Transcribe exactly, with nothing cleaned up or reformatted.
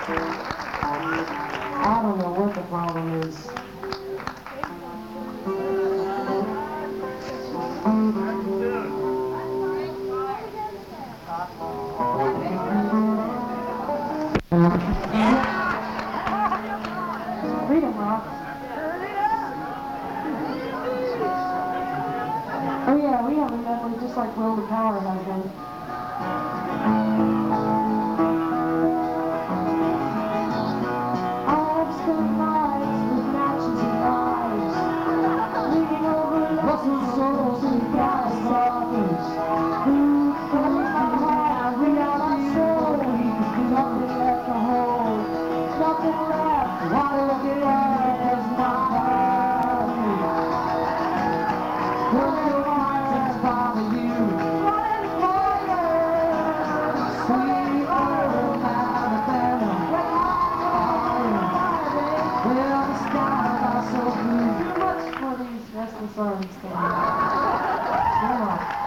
I don't know what the problem is. Freedom Rock. Oh yeah, we have a medley just like Will the Power has been. I've spent nights with matches and knives, leaning over lost souls and prize rockers. Who broke my heart, we got my soul, nothing left to hold, nothing left, why look it up as my body. Will your conscience bother you? Running fire, sweet old Alabama. Well, the skies are so blue. Too much for these restless arms. Come on.